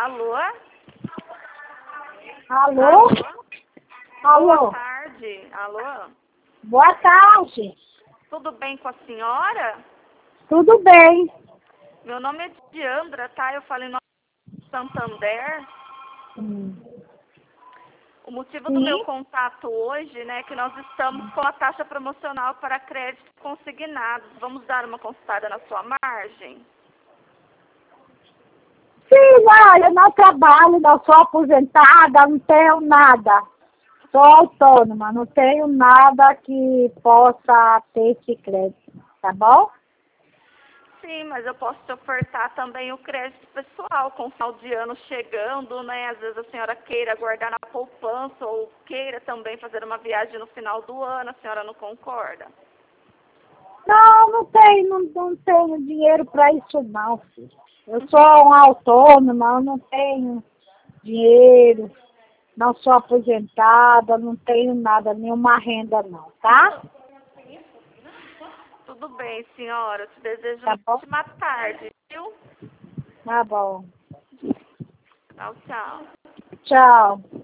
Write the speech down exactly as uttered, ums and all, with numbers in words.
Alô? Alô? Alô? Boa tarde. Alô? Boa tarde. Tudo bem com a senhora? Tudo bem. Meu nome é Diandra, tá? Eu falo em nome do Santander. Hum. O motivo Sim. do meu contato hoje, né, é que nós estamos com a taxa promocional para créditos consignados. Vamos dar uma consultada na sua margem? Sim, olha, eu não trabalho, não sou aposentada, não tenho nada. Sou autônoma, não tenho nada que possa ter esse crédito, tá bom? Sim, mas eu posso te ofertar também o crédito pessoal, com o final de ano chegando, né? Às vezes a senhora queira guardar na poupança ou queira também fazer uma viagem no final do ano, a senhora não concorda? Não, não tenho, não, não tenho dinheiro para isso não, filho. Eu sou uma autônoma, eu não tenho dinheiro, não sou aposentada, não tenho nada, nenhuma renda não, tá? Tudo bem, senhora. Eu te desejo Tá uma bom? ótima tarde, viu? Tá bom. Tchau, tchau. Tchau.